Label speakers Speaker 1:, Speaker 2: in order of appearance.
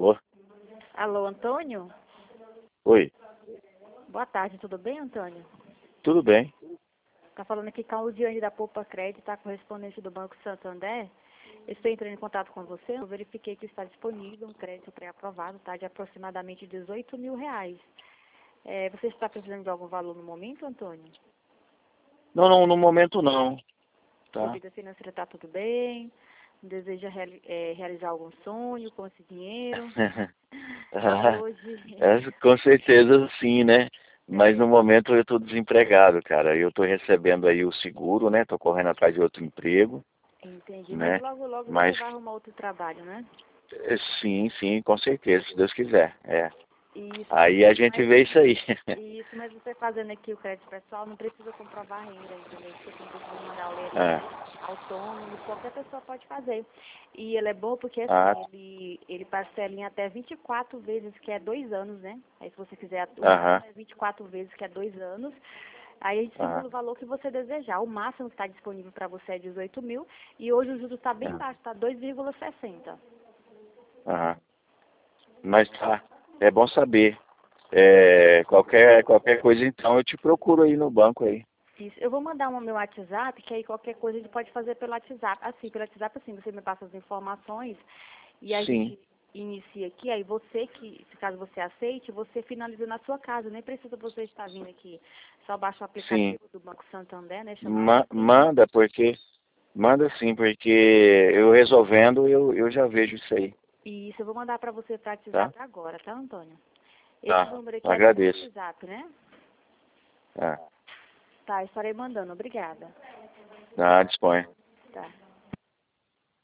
Speaker 1: Alô?
Speaker 2: Alô, Antônio?
Speaker 1: Oi,
Speaker 2: Boa tarde, tudo bem, Antônio?
Speaker 1: tudo bem?
Speaker 2: Tá falando aqui com a Luziane da Poupa Crédito, tá correspondente do Banco Santander. Eu estou entrando em contato com você, eu verifiquei que está disponível um crédito pré-aprovado, tá, de aproximadamente R$ 18.000. Você está precisando de algum valor no momento, Antônio?
Speaker 1: Não, não, no momento não,
Speaker 2: Sua
Speaker 1: tá?
Speaker 2: vida financeira está tudo bem? Deseja realizar algum sonho com esse dinheiro? Hoje...
Speaker 1: Com certeza sim, né? Mas no momento eu estou desempregado, cara. Eu estou recebendo aí o seguro, né? Estou correndo atrás de outro emprego,
Speaker 2: Entendi, mas
Speaker 1: né?
Speaker 2: logo, logo você
Speaker 1: Mas
Speaker 2: vai arrumar outro trabalho, né?
Speaker 1: sim, sim, com certeza, se Deus quiser.
Speaker 2: Isso,
Speaker 1: Aí a gente vê isso aí.
Speaker 2: isso, mas você fazendo aqui o crédito pessoal não precisa comprovar renda, entendeu? Você não precisa mandar o leilão
Speaker 1: Ah,
Speaker 2: autônomo, qualquer pessoa pode fazer. E ele é bom porque
Speaker 1: ah,
Speaker 2: assim, ele parcela em até 24 vezes, que é 2 anos, né? Aí se você quiser, o
Speaker 1: aham,
Speaker 2: máximo é 24 vezes, que é 2 anos. Aí a gente simula
Speaker 1: aham,
Speaker 2: o valor que você desejar. O máximo que está disponível para você é 18.000 e hoje o juro está bem baixo, está 2,60.
Speaker 1: aham. Mas tá, é bom saber. Qualquer coisa então eu te procuro aí no banco aí.
Speaker 2: Isso. Eu vou mandar o meu WhatsApp, que aí qualquer coisa a gente pode fazer pelo WhatsApp. Assim, pelo WhatsApp, assim, você me passa as informações e a
Speaker 1: Sim,
Speaker 2: gente inicia aqui. Aí você que, se caso você aceite, você finaliza na sua casa. Nem precisa você estar vindo aqui. Só baixa o
Speaker 1: sim.
Speaker 2: aplicativo do Banco Santander, né? Chama
Speaker 1: Manda sim, porque eu resolvendo, eu já vejo isso aí,
Speaker 2: Isso, eu vou mandar para você para o
Speaker 1: tá?
Speaker 2: WhatsApp agora, tá, Antônio? Esse
Speaker 1: Tá,
Speaker 2: número aqui é do seu
Speaker 1: agradeço.
Speaker 2: WhatsApp, né?
Speaker 1: Tá,
Speaker 2: Tá, estarei mandando. Obrigada.
Speaker 1: tá, disponha.
Speaker 2: Tá.